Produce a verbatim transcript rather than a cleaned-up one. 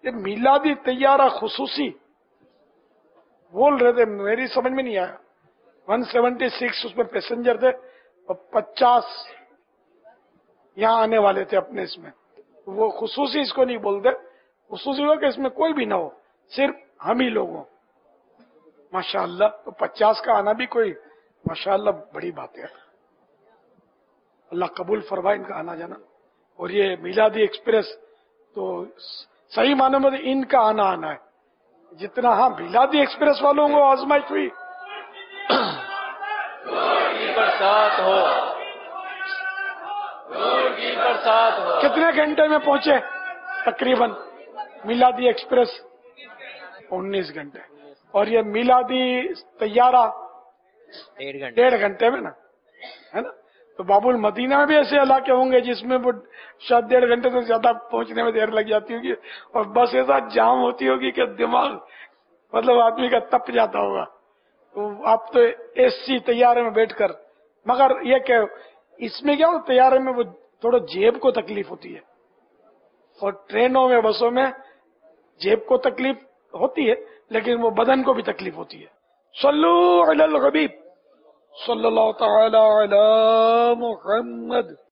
یہ میلادی طیارہ خصوصی بول رہے تھے، میری سمجھ میں نہیں آیا. ون سیونٹی سکس اس میں پیسنجر تھے اور پچاس یہاں آنے والے تھے اپنے اس میں. وہ خصوصی اس کو نہیں بولتے، خصوصی ہو کہ اس میں کوئی بھی نہ ہو، صرف ہم ہی لوگ ہوں. ماشاء اللہ، تو پچاس کا آنا بھی کوئی ماشاء اللہ بڑی بات ہے. اللہ قبول فرمائے ان کا آنا جانا. اور یہ میلادی ایکسپریس تو صحیح معنی میں ان کا آنا آنا ہے. جتنا ہاں میلادی ایکسپریس والوں کو آزمائش ہوئی کی برسات ہو، نور کی برسات ہو. کتنے گھنٹے میں پہنچے تقریباً میلادی ایکسپریس؟ انیس گھنٹے. اور یہ میلادی طیارہ ڈیڑھ گھنٹے. ڈیڑھ گھنٹے میں نا، ہے نا. تو باب المدینہ میں بھی ایسے علاقے ہوں گے جس میں وہ شاید ڈیڑھ گھنٹے سے زیادہ پہنچنے میں دیر لگ جاتی ہوگی، اور بس ایسا جام ہوتی ہوگی کہ دماغ مطلب آدمی کا تپ جاتا ہوگا. تو آپ تو اے سی طیارے میں بیٹھ کر، مگر یہ کہ اس میں کیا ہو، طیارے میں وہ تھوڑا جیب کو تکلیف ہوتی ہے، اور ٹرینوں میں بسوں میں جیب کو تکلیف ہوتی ہے لیکن وہ بدن کو بھی تکلیف ہوتی ہے. صلو علی الحبیب صلی اللہ تعالی علی محمد.